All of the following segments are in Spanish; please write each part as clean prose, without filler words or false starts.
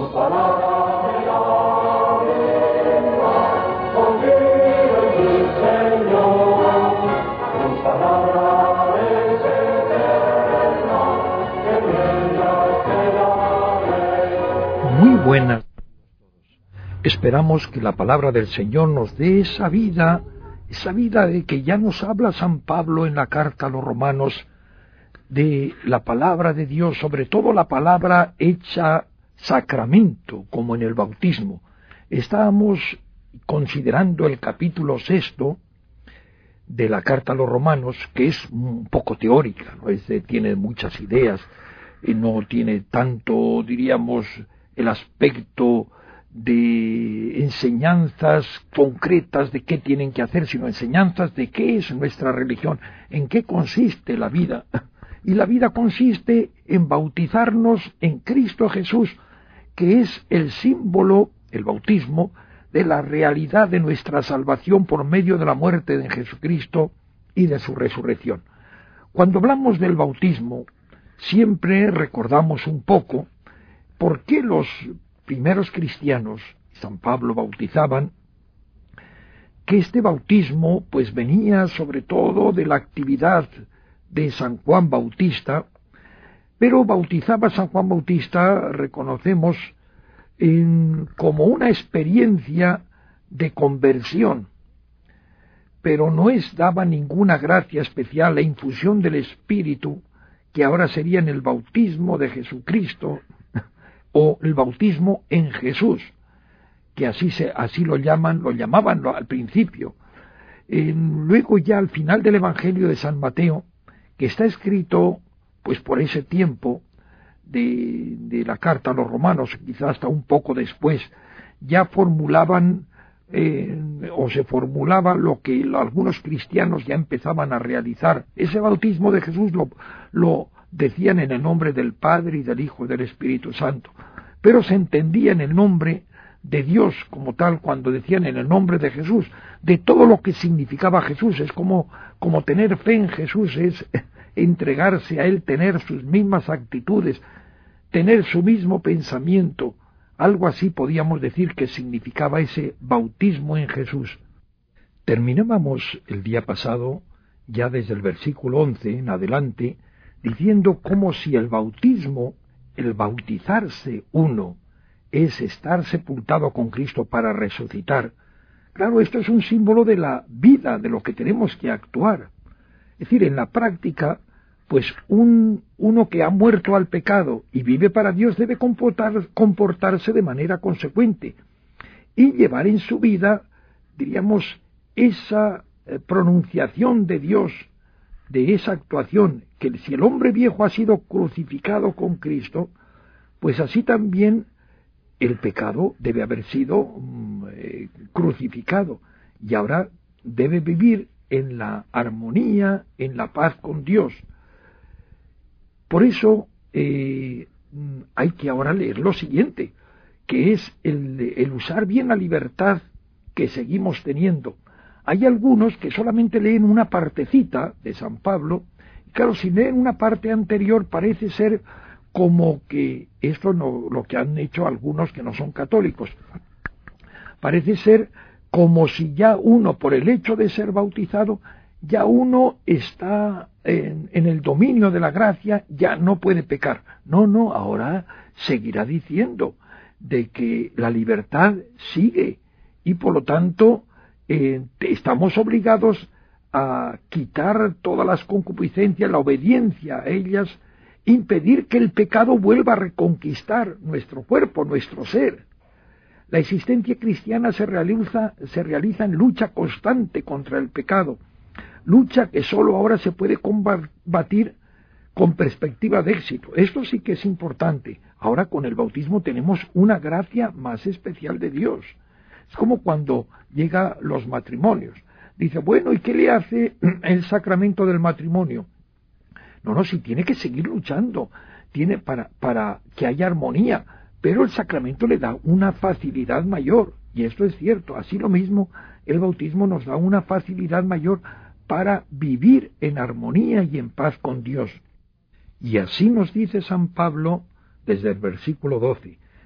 Muy buenas. Esperamos que la palabra del Señor nos dé esa vida de que ya nos habla San Pablo en la carta a los Romanos, de la palabra de Dios, sobre todo la palabra hecha sacramento, como en el bautismo. Estábamos considerando el capítulo 6 de la carta a los Romanos, que es un poco teórica, ¿no? Tiene muchas ideas, no tiene tanto, diríamos, el aspecto de enseñanzas concretas de qué tienen que hacer, sino enseñanzas de qué es nuestra religión, en qué consiste la vida. Y la vida consiste en bautizarnos en Cristo Jesús, que es el símbolo, el bautismo, de la realidad de nuestra salvación por medio de la muerte de Jesucristo y de su resurrección. Cuando hablamos del bautismo, siempre recordamos un poco por qué los primeros cristianos, San Pablo, bautizaban, que este bautismo pues venía sobre todo de la actividad de San Juan Bautista, pero bautizaba a San Juan Bautista, reconocemos, como una experiencia de conversión, pero no daba ninguna gracia especial, la infusión del Espíritu, que ahora sería en el bautismo de Jesucristo, o el bautismo en Jesús, que así lo llamaban al principio. Luego ya al final del Evangelio de San Mateo, que está escrito pues por ese tiempo de la carta a los Romanos, quizás hasta un poco después, ya formulaban o se formulaba lo que algunos cristianos ya empezaban a realizar. Ese bautismo de Jesús lo decían en el nombre del Padre y del Hijo y del Espíritu Santo, pero se entendía en el nombre de Dios como tal cuando decían en el nombre de Jesús, de todo lo que significaba Jesús. Es como tener fe en Jesús, es entregarse a Él, tener sus mismas actitudes, tener su mismo pensamiento. Algo así podíamos decir que significaba ese bautismo en Jesús. Terminábamos el día pasado, ya desde el versículo 11 en adelante, diciendo como si el bautismo, el bautizarse uno, es estar sepultado con Cristo para resucitar. Claro, esto es un símbolo de la vida, de lo que tenemos que actuar. Es decir, en la práctica, pues uno que ha muerto al pecado y vive para Dios debe comportarse de manera consecuente y llevar en su vida, diríamos, esa pronunciación de Dios, de esa actuación, que si el hombre viejo ha sido crucificado con Cristo, pues así también el pecado debe haber sido crucificado y ahora debe vivir en la armonía, en la paz con Dios. Por eso hay que ahora leer lo siguiente, que es el usar bien la libertad que seguimos teniendo. Hay algunos que solamente leen una partecita de San Pablo, y claro, si leen una parte anterior parece ser como que esto no, lo que han hecho algunos que no son católicos. Parece ser como si ya uno, por el hecho de ser bautizado, ya uno está en el dominio de la gracia, ya no puede pecar. No, ahora seguirá diciendo de que la libertad sigue y por lo tanto estamos obligados a quitar todas las concupiscencias, la obediencia a ellas, impedir que el pecado vuelva a reconquistar nuestro cuerpo, nuestro ser. La existencia cristiana se realiza en lucha constante contra el pecado, lucha que solo ahora se puede combatir con perspectiva de éxito. Esto sí que es importante. Ahora con el bautismo tenemos una gracia más especial de Dios. Es como cuando llegan los matrimonios. Dice, bueno, ¿y qué le hace el sacramento del matrimonio? No, si tiene que seguir luchando, tiene para que haya armonía, pero el sacramento le da una facilidad mayor, y esto es cierto. Así lo mismo, el bautismo nos da una facilidad mayor para vivir en armonía y en paz con Dios. Y así nos dice San Pablo desde el versículo 12,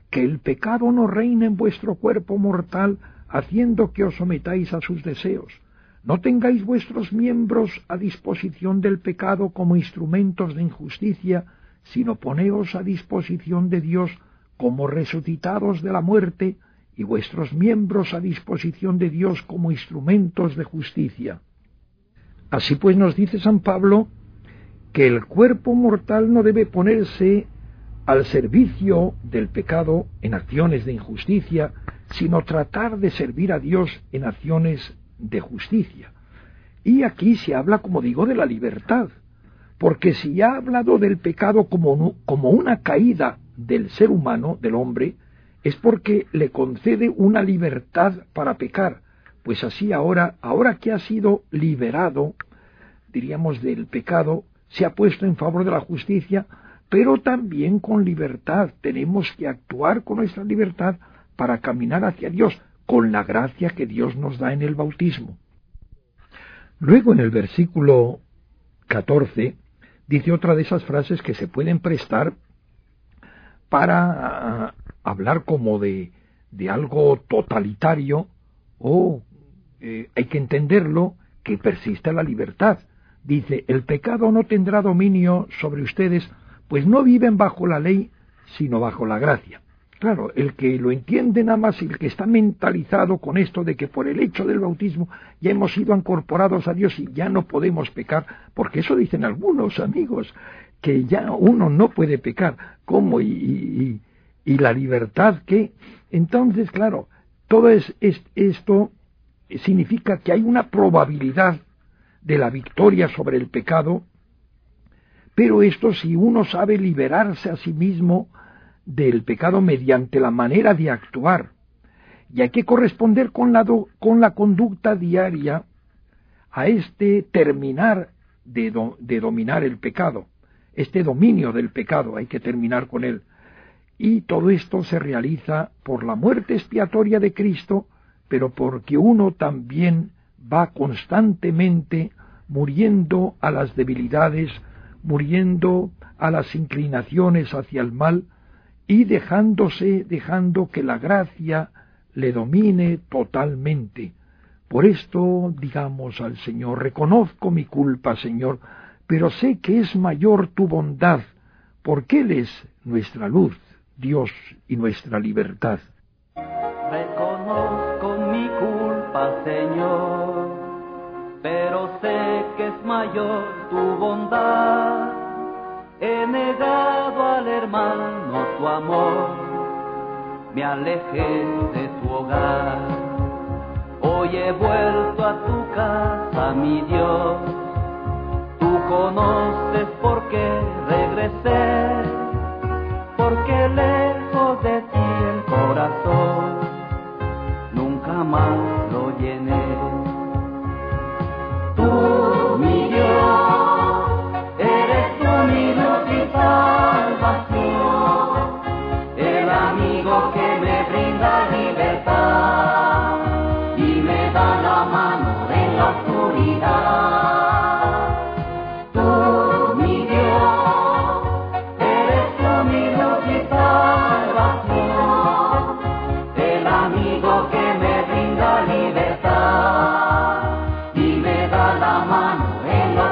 que el pecado no reine en vuestro cuerpo mortal, haciendo que os sometáis a sus deseos. No tengáis vuestros miembros a disposición del pecado como instrumentos de injusticia, sino poneos a disposición de Dios como resucitados de la muerte, y vuestros miembros a disposición de Dios como instrumentos de justicia. Así pues nos dice San Pablo que el cuerpo mortal no debe ponerse al servicio del pecado en acciones de injusticia, sino tratar de servir a Dios en acciones de justicia. Y aquí se habla, como digo, de la libertad, porque si ha hablado del pecado como una caída del ser humano, del hombre, es porque le concede una libertad para pecar. Pues así ahora que ha sido liberado, diríamos, del pecado, se ha puesto en favor de la justicia, pero también con libertad. Tenemos que actuar con nuestra libertad para caminar hacia Dios, con la gracia que Dios nos da en el bautismo. Luego, en el versículo 14, dice otra de esas frases que se pueden prestar para hablar como de algo totalitario, o hay que entenderlo, que persista la libertad. Dice, el pecado no tendrá dominio sobre ustedes, pues no viven bajo la ley, sino bajo la gracia. Claro, el que lo entiende nada más, el que está mentalizado con esto de que por el hecho del bautismo ya hemos sido incorporados a Dios y ya no podemos pecar, porque eso dicen algunos amigos, que ya uno no puede pecar. ¿Cómo? Y la libertad que... Entonces, claro, todo esto significa que hay una probabilidad de la victoria sobre el pecado, pero esto si uno sabe liberarse a sí mismo del pecado mediante la manera de actuar, y hay que corresponder con la conducta diaria a este terminar de dominar el pecado, este dominio del pecado, hay que terminar con él. Y todo esto se realiza por la muerte expiatoria de Cristo, pero porque uno también va constantemente muriendo a las debilidades, muriendo a las inclinaciones hacia el mal, y dejando que la gracia le domine totalmente. Por esto digamos al Señor, reconozco mi culpa, Señor, pero sé que es mayor tu bondad, porque Él es nuestra luz, Dios y nuestra libertad. Reconozco mi culpa, Señor, pero sé que es mayor tu bondad. He negado al hermano tu amor, me alejé de tu hogar. Hoy he vuelto a tu casa, mi Dios. Tú conoces por qué regresé, porque lejos de ti el corazón nunca más lo llené. Tú, mi Dios, eres tú mi luz y salvación, el amigo que me brinda libertad y me da la mano en la oscuridad. Tú, mi Dios, eres tú mi luz y salvación, el amigo que me brinda libertad y me da la mano en la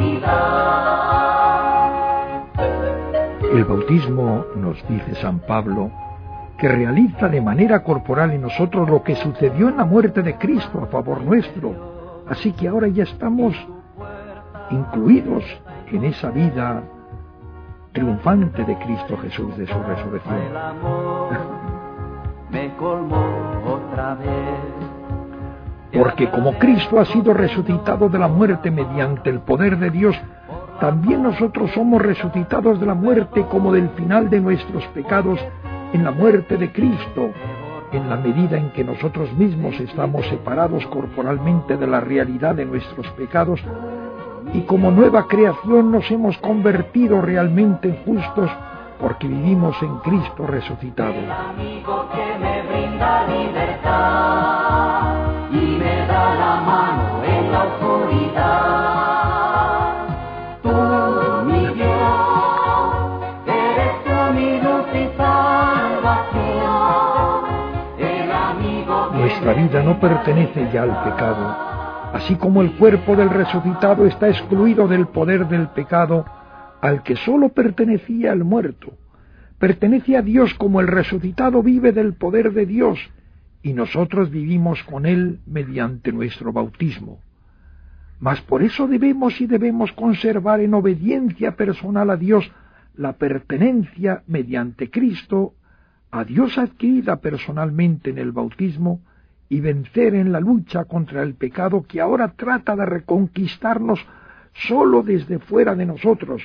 oscuridad. El bautismo, nos dice San Pablo, que realiza de manera corporal en nosotros lo que sucedió en la muerte de Cristo a favor nuestro. Así que ahora ya estamos incluidos en esa vida triunfante de Cristo Jesús, de su resurrección. El amor me colmó otra vez. Porque como Cristo ha sido resucitado de la muerte mediante el poder de Dios, también nosotros somos resucitados de la muerte como del final de nuestros pecados en la muerte de Cristo, en la medida en que nosotros mismos estamos separados corporalmente de la realidad de nuestros pecados, y como nueva creación nos hemos convertido realmente en justos porque vivimos en Cristo resucitado. El amigo que me brinda libertad y me da la mano en la oscuridad. Tú, mi Dios, eres tú mi luz y salvación. nuestra vida no pertenece ya al pecado, así como el cuerpo del resucitado está excluido del poder del pecado, al que sólo pertenecía el muerto. Pertenece a Dios como el resucitado vive del poder de Dios, y nosotros vivimos con Él mediante nuestro bautismo. Mas por eso debemos conservar en obediencia personal a Dios la pertenencia mediante Cristo a Dios adquirida personalmente en el bautismo y vencer en la lucha contra el pecado que ahora trata de reconquistarnos solo desde fuera de nosotros.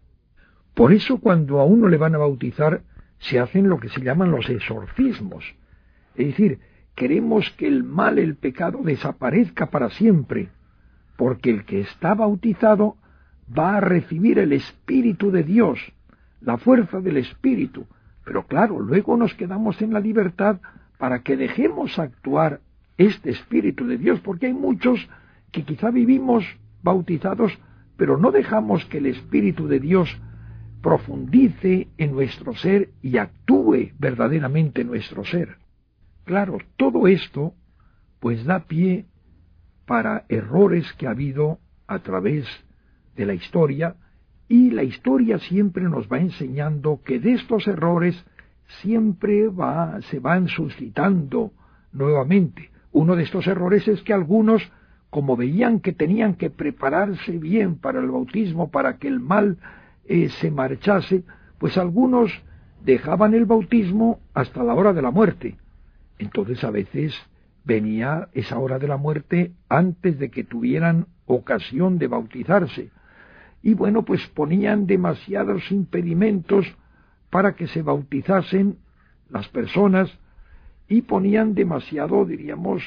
Por eso cuando a uno le van a bautizar se hacen lo que se llaman los exorcismos. Es decir, queremos que el mal, el pecado, desaparezca para siempre, porque el que está bautizado va a recibir el Espíritu de Dios, la fuerza del Espíritu. Pero claro, luego nos quedamos en la libertad para que dejemos actuar este Espíritu de Dios, porque hay muchos que quizá vivimos bautizados, pero no dejamos que el Espíritu de Dios profundice en nuestro ser y actúe verdaderamente en nuestro ser. Claro, todo esto pues da pie para errores que ha habido a través de la historia, y la historia siempre nos va enseñando que de estos errores siempre se van suscitando nuevamente. Uno de estos errores es que algunos, como veían que tenían que prepararse bien para el bautismo, para que el mal se marchase, pues algunos dejaban el bautismo hasta la hora de la muerte. Entonces a veces venía esa hora de la muerte antes de que tuvieran ocasión de bautizarse. Y bueno, pues ponían demasiados impedimentos para que se bautizasen las personas, y ponían demasiado, diríamos,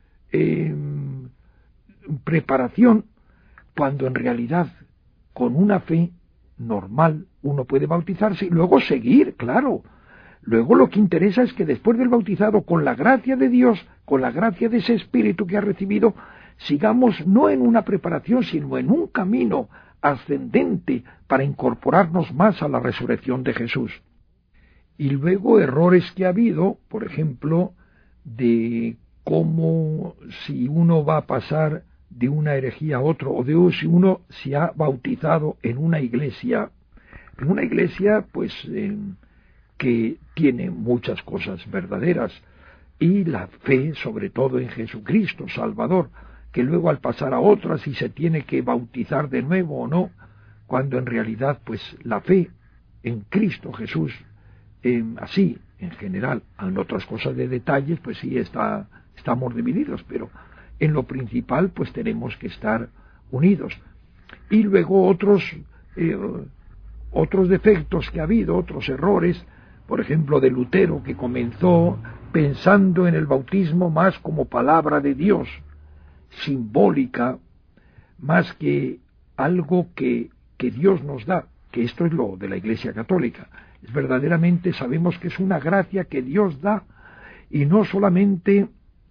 preparación, cuando en realidad con una fe normal uno puede bautizarse y luego seguir, claro. Luego lo que interesa es que después del bautizado, con la gracia de Dios, con la gracia de ese Espíritu que ha recibido, sigamos no en una preparación, sino en un camino ascendente para incorporarnos más a la resurrección de Jesús. Y luego errores que ha habido, por ejemplo, de cómo si uno va a pasar de una herejía a otro, o de si uno se ha bautizado en una iglesia pues que tiene muchas cosas verdaderas, y la fe sobre todo en Jesucristo Salvador, que luego al pasar a otras si se tiene que bautizar de nuevo o no, cuando en realidad pues la fe en Cristo Jesús, así en general, en otras cosas de detalles pues sí estamos divididos, pero en lo principal pues tenemos que estar unidos. Y luego otros defectos que ha habido, otros errores, por ejemplo de Lutero, que comenzó pensando en el bautismo más como palabra de Dios, simbólica, más que algo que Dios nos da, que esto es lo de la Iglesia Católica. Es verdaderamente, sabemos que es una gracia que Dios da, y no solamente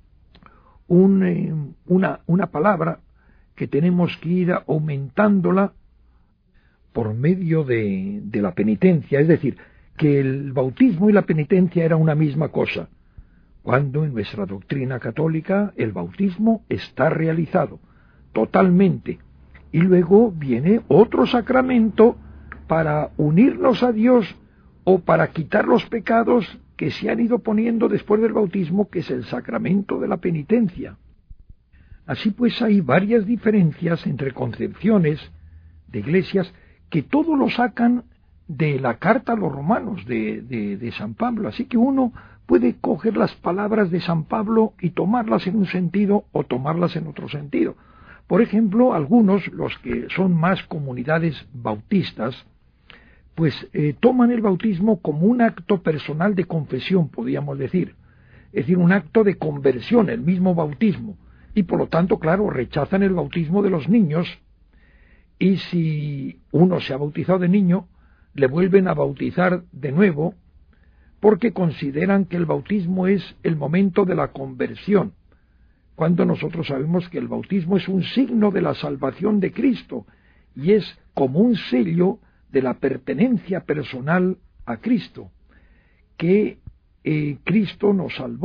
una palabra que tenemos que ir aumentándola por medio de la penitencia, es decir, que el bautismo y la penitencia era una misma cosa, cuando en nuestra doctrina católica el bautismo está realizado totalmente, y luego viene otro sacramento para unirnos a Dios o para quitar los pecados que se han ido poniendo después del bautismo, que es el sacramento de la penitencia. Así pues hay varias diferencias entre concepciones de iglesias que todo lo sacan de la carta a los romanos de San Pablo, así que uno puede coger las palabras de San Pablo y tomarlas en un sentido o tomarlas en otro sentido. Por ejemplo, algunos, los que son más comunidades bautistas, pues toman el bautismo como un acto personal de confesión, podríamos decir, es decir, un acto de conversión, el mismo bautismo, y por lo tanto, claro, rechazan el bautismo de los niños, y si uno se ha bautizado de niño, le vuelven a bautizar de nuevo, porque consideran que el bautismo es el momento de la conversión, cuando nosotros sabemos que el bautismo es un signo de la salvación de Cristo, y es como un sello de la pertenencia personal a Cristo, que Cristo nos salvó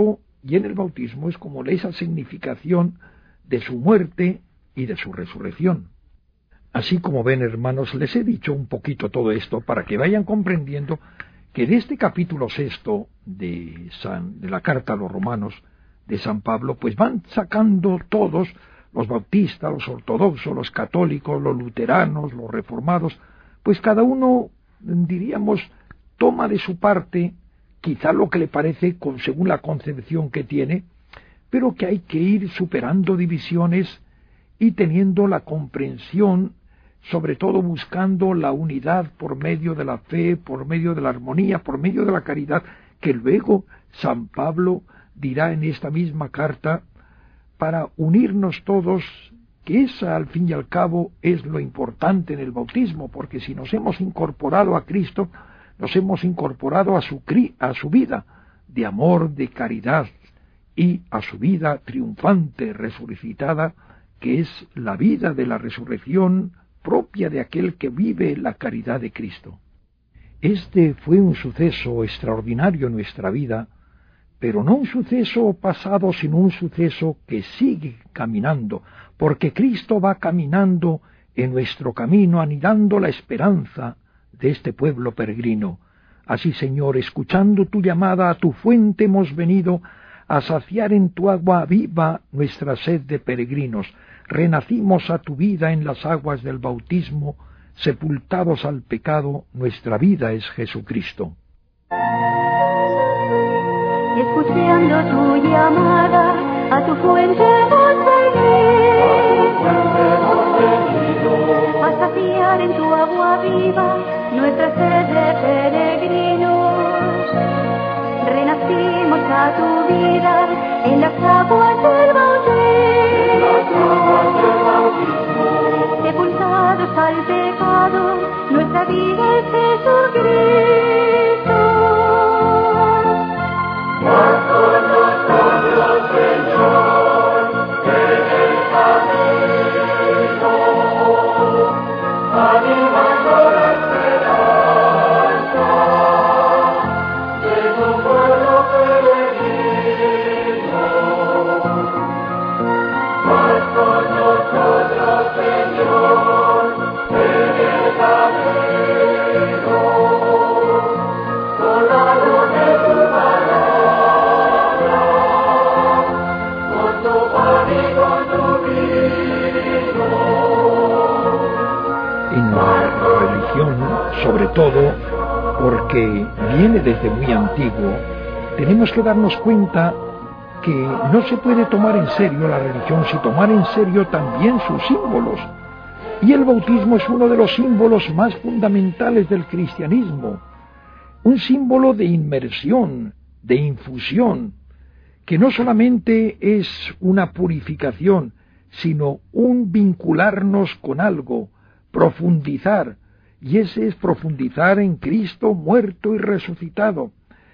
y en el bautismo es como esa significación de su muerte y de su resurrección. Así como ven, hermanos, les he dicho un poquito todo esto para que vayan comprendiendo que de este capítulo 6 de la carta a los romanos de San Pablo, pues van sacando todos, los bautistas, los ortodoxos, los católicos, los luteranos, los reformados, pues cada uno, diríamos, toma de su parte quizá lo que le parece según la concepción que tiene, pero que hay que ir superando divisiones y teniendo la comprensión, sobre todo buscando la unidad por medio de la fe, por medio de la armonía, por medio de la caridad, que luego San Pablo dirá en esta misma carta, para unirnos todos, que esa al fin y al cabo es lo importante en el bautismo, porque si nos hemos incorporado a Cristo, nos hemos incorporado a su vida de amor, de caridad, y a su vida triunfante, resucitada, que es la vida de la resurrección propia de aquel que vive la caridad de Cristo. Este fue un suceso extraordinario en nuestra vida, pero no un suceso pasado, sino un suceso que sigue caminando, porque Cristo va caminando en nuestro camino, anidando la esperanza de este pueblo peregrino. Así, Señor, escuchando tu llamada, a tu fuente hemos venido a saciar en tu agua viva nuestra sed de peregrinos. Renacimos a tu vida en las aguas del bautismo, sepultados al pecado, nuestra vida es Jesucristo. Escuchando tu llamada, a tu fuente hemos venido, a saciar en tu agua viva nuestra sed de peregrinos. Renacimos a tu vida en las aguas del bautismo, sepultados al pecado, nuestra vida es Jesucristo. Vas con nosotros, Señor, en el camino, animando la esperanza de tu pueblo peregrino. Vas con nosotros, Señor, en el camino, con la luz de tu palabra. En la religión, sobre todo, porque viene desde muy antiguo, tenemos que darnos cuenta que no se puede tomar en serio la religión sin tomar en serio también sus símbolos. Y el bautismo es uno de los símbolos más fundamentales del cristianismo, un símbolo de inmersión, de infusión, que no solamente es una purificación, sino un vincularnos con algo, profundizar, y ese es profundizar en Cristo muerto y resucitado.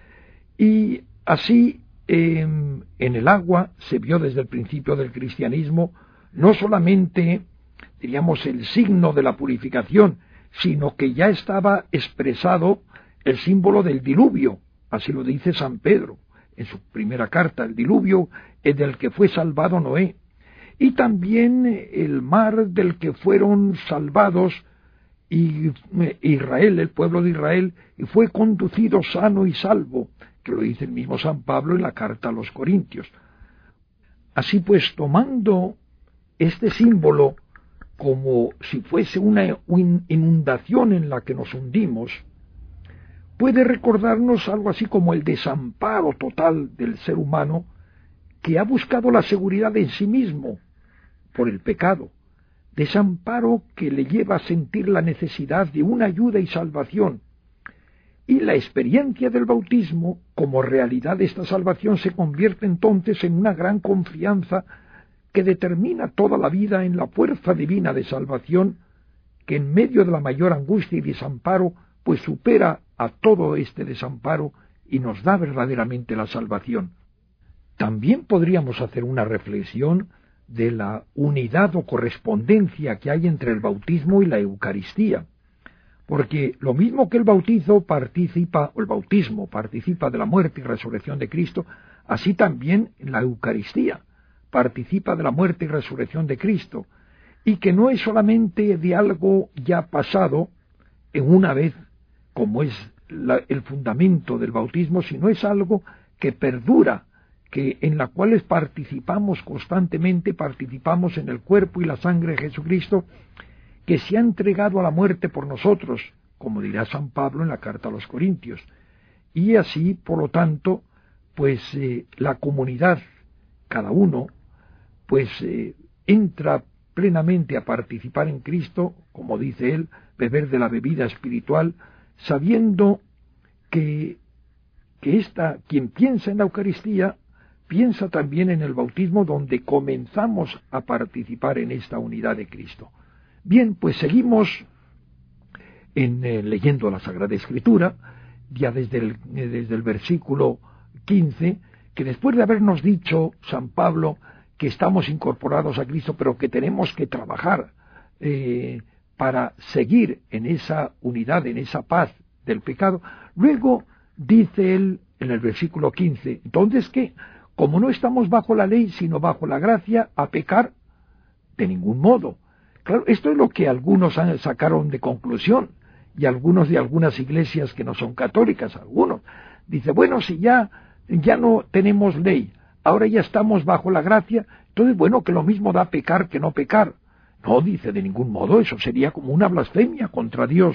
Y así en el agua se vio desde el principio del cristianismo no solamente, diríamos, el signo de la purificación, sino que ya estaba expresado el símbolo del diluvio, así lo dice San Pedro en su primera carta, el diluvio del que fue salvado Noé, y también el mar del que fueron salvados Israel, el pueblo de Israel, y fue conducido sano y salvo, que lo dice el mismo San Pablo en la carta a los Corintios. Así pues, tomando este símbolo como si fuese una inundación en la que nos hundimos, puede recordarnos algo así como el desamparo total del ser humano que ha buscado la seguridad en sí mismo por el pecado, desamparo que le lleva a sentir la necesidad de una ayuda y salvación, y la experiencia del bautismo como realidad de esta salvación se convierte entonces en una gran confianza que determina toda la vida en la fuerza divina de salvación que en medio de la mayor angustia y desamparo pues supera a todo este desamparo y nos da verdaderamente la salvación. También podríamos hacer una reflexión de la unidad o correspondencia que hay entre el bautismo y la Eucaristía, porque lo mismo que el bautismo participa de la muerte y resurrección de Cristo, así también en la Eucaristía participa de la muerte y resurrección de Cristo, y que no es solamente de algo ya pasado en una vez, como es el fundamento del bautismo, sino es algo que perdura, en la cual participamos constantemente, participamos en el cuerpo y la sangre de Jesucristo, que se ha entregado a la muerte por nosotros, como dirá San Pablo en la carta a los Corintios. Y así, por lo tanto, pues la comunidad, cada uno, pues entra plenamente a participar en Cristo, como dice él, beber de la bebida espiritual, sabiendo que quien piensa en la Eucaristía, piensa también en el bautismo, donde comenzamos a participar en esta unidad de Cristo. Bien, pues seguimos leyendo la Sagrada Escritura, ya desde el versículo 15, que después de habernos dicho San Pablo que estamos incorporados a Cristo, pero que tenemos que trabajar para seguir en esa unidad, en esa paz del pecado, luego dice él en el versículo 15, entonces que como no estamos bajo la ley, sino bajo la gracia, a pecar de ningún modo. Claro, esto es lo que algunos sacaron de conclusión, y algunos de algunas iglesias que no son católicas, algunos. Dice, bueno, si ya no tenemos ley, ahora ya estamos bajo la gracia, entonces bueno, que lo mismo da pecar que no pecar. No, dice, de ningún modo, eso sería como una blasfemia contra Dios.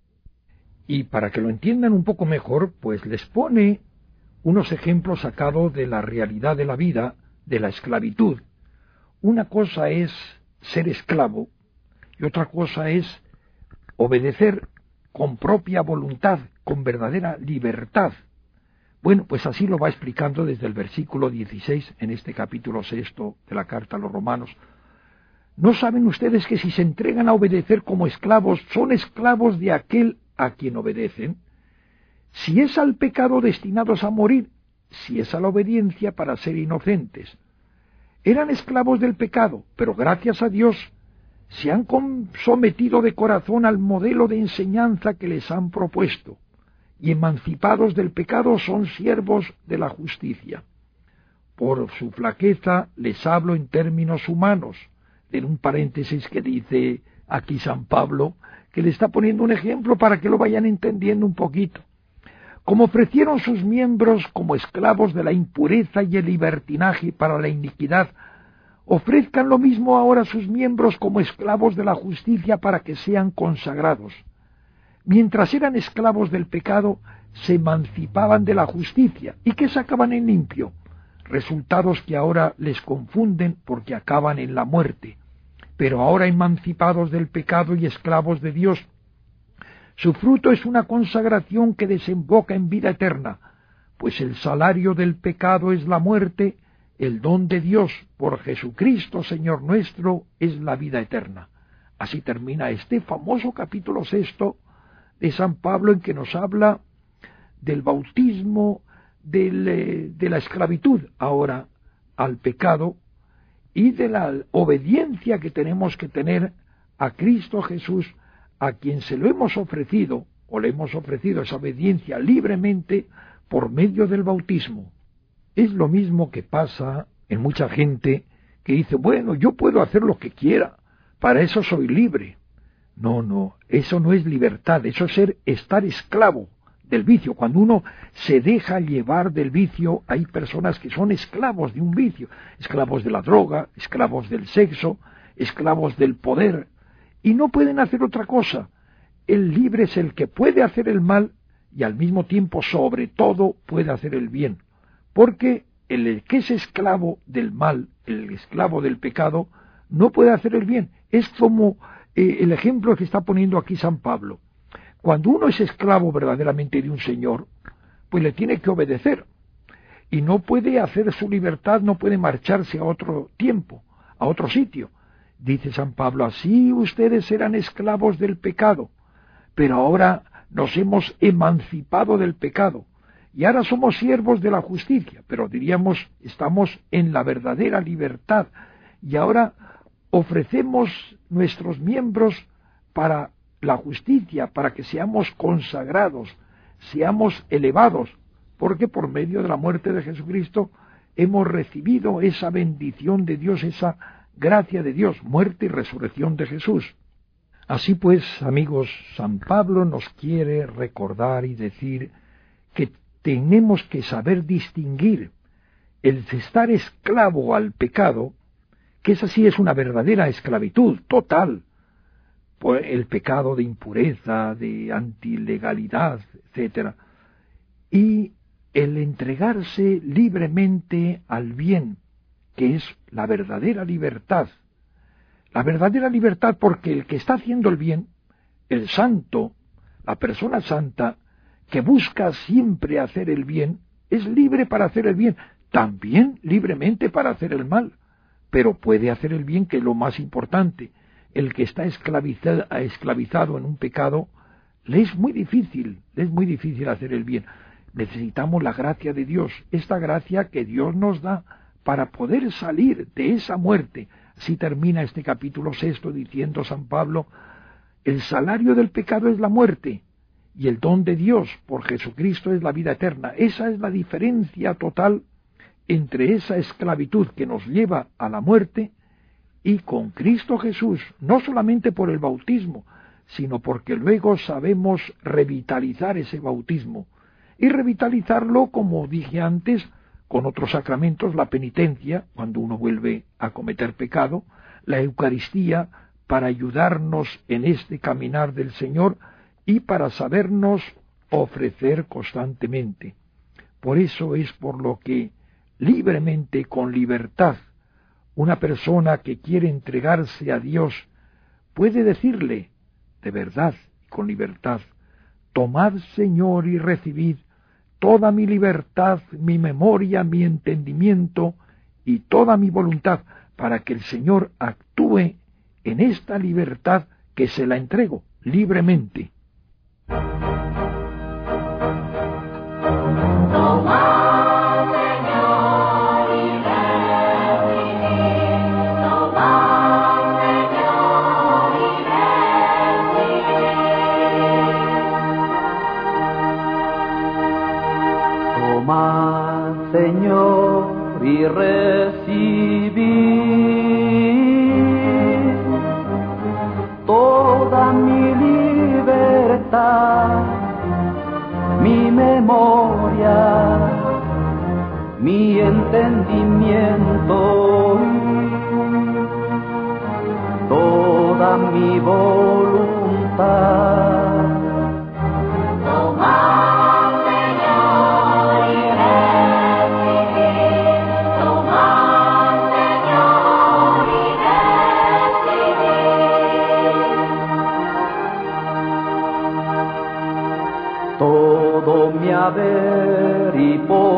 Y para que lo entiendan un poco mejor, pues les pone unos ejemplos sacados de la realidad de la vida, de la esclavitud. Una cosa es ser esclavo y otra cosa es obedecer con propia voluntad, con verdadera libertad. Bueno, pues así lo va explicando desde el versículo 16 en este capítulo 6 de la carta a los Romanos. ¿No saben ustedes que si se entregan a obedecer como esclavos, son esclavos de aquel a quien obedecen? Si es al pecado destinados a morir, si es a la obediencia para ser inocentes. Eran esclavos del pecado, pero gracias a Dios se han sometido de corazón al modelo de enseñanza que les han propuesto, y emancipados del pecado son siervos de la justicia. Por su flaqueza les hablo en términos humanos, en un paréntesis que dice aquí San Pablo, que le está poniendo un ejemplo para que lo vayan entendiendo un poquito. Como ofrecieron sus miembros como esclavos de la impureza y el libertinaje para la iniquidad, ofrezcan lo mismo ahora sus miembros como esclavos de la justicia para que sean consagrados. Mientras eran esclavos del pecado, se emancipaban de la justicia. ¿Y qué sacaban en limpio? Resultados que ahora les confunden porque acaban en la muerte. Pero ahora emancipados del pecado y esclavos de Dios, su fruto es una consagración que desemboca en vida eterna, pues el salario del pecado es la muerte, el don de Dios por Jesucristo Señor nuestro es la vida eterna. Así termina este famoso capítulo 6 de San Pablo, en que nos habla del bautismo, de la esclavitud ahora al pecado y de la obediencia que tenemos que tener a Cristo Jesús, a quien se lo hemos ofrecido, o le hemos ofrecido esa obediencia libremente por medio del bautismo. Es lo mismo que pasa en mucha gente que dice, bueno, yo puedo hacer lo que quiera, para eso soy libre. No, eso no es libertad, eso es estar esclavo del vicio. Cuando uno se deja llevar del vicio, hay personas que son esclavos de un vicio, esclavos de la droga, esclavos del sexo, esclavos del poder, y no pueden hacer otra cosa. El libre es el que puede hacer el mal y al mismo tiempo, sobre todo, puede hacer el bien. Porque el que es esclavo del mal, el esclavo del pecado, no puede hacer el bien. Es como el ejemplo que está poniendo aquí San Pablo. Cuando uno es esclavo verdaderamente de un señor, pues le tiene que obedecer. Y no puede hacer su libertad, no puede marcharse a otro tiempo, a otro sitio. Dice San Pablo, así ustedes eran esclavos del pecado, pero ahora nos hemos emancipado del pecado, y ahora somos siervos de la justicia, pero diríamos, estamos en la verdadera libertad, y ahora ofrecemos nuestros miembros para la justicia, para que seamos consagrados, seamos elevados, porque por medio de la muerte de Jesucristo hemos recibido esa bendición de Dios, esa gracia de Dios, muerte y resurrección de Jesús. Así pues, amigos, San Pablo nos quiere recordar y decir que tenemos que saber distinguir el estar esclavo al pecado, que esa sí es una verdadera esclavitud total, pues el pecado de impureza, de antilegalidad, etc., y el entregarse libremente al bien, que es la verdadera libertad. La verdadera libertad, porque el que está haciendo el bien, el santo, la persona santa, que busca siempre hacer el bien, es libre para hacer el bien, también libremente para hacer el mal, pero puede hacer el bien, que es lo más importante. El que está esclavizado en un pecado, le es muy difícil hacer el bien. Necesitamos la gracia de Dios, esta gracia que Dios nos da para poder salir de esa muerte. Así termina este capítulo 6 diciendo San Pablo: el salario del pecado es la muerte, y el don de Dios por Jesucristo es la vida eterna. Esa es la diferencia total entre esa esclavitud que nos lleva a la muerte y con Cristo Jesús, no solamente por el bautismo, sino porque luego sabemos revitalizar ese bautismo, y revitalizarlo, como dije antes, con otros sacramentos, la penitencia, cuando uno vuelve a cometer pecado, la Eucaristía, para ayudarnos en este caminar del Señor y para sabernos ofrecer constantemente. Por eso es por lo que libremente, con libertad, una persona que quiere entregarse a Dios puede decirle, de verdad, con libertad: tomad, Señor, y recibid toda mi libertad, mi memoria, mi entendimiento y toda mi voluntad, para que el Señor actúe en esta libertad que se la entrego libremente. Señor, y recibí toda mi libertad, mi memoria, mi entendimiento, toda mi voluntad. Todo mi haber y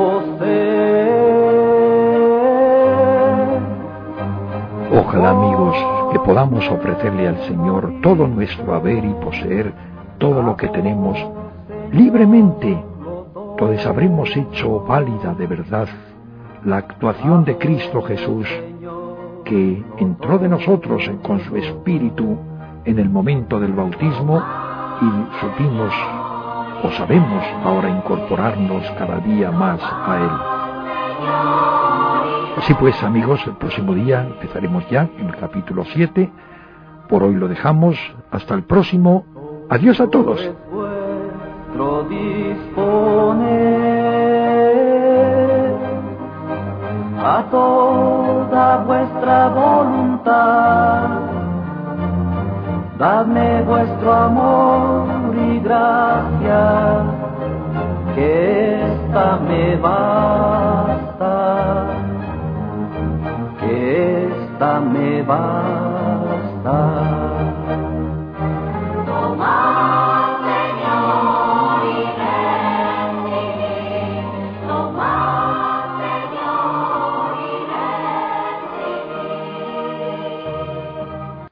poseer. Ojalá, amigos, que podamos ofrecerle al Señor todo nuestro haber y poseer, todo lo que tenemos, libremente. Entonces habremos hecho válida de verdad la actuación de Cristo Jesús, que entró de nosotros con su Espíritu en el momento del bautismo, y supimos o sabemos ahora incorporarnos cada día más a Él. Así pues, amigos, el próximo día empezaremos ya en el capítulo 7. Por hoy lo dejamos. Hasta el próximo. Adiós a todos. A toda vuestra voluntad, dadme vuestro amor y gracia, que esta me basta, que esta me basta.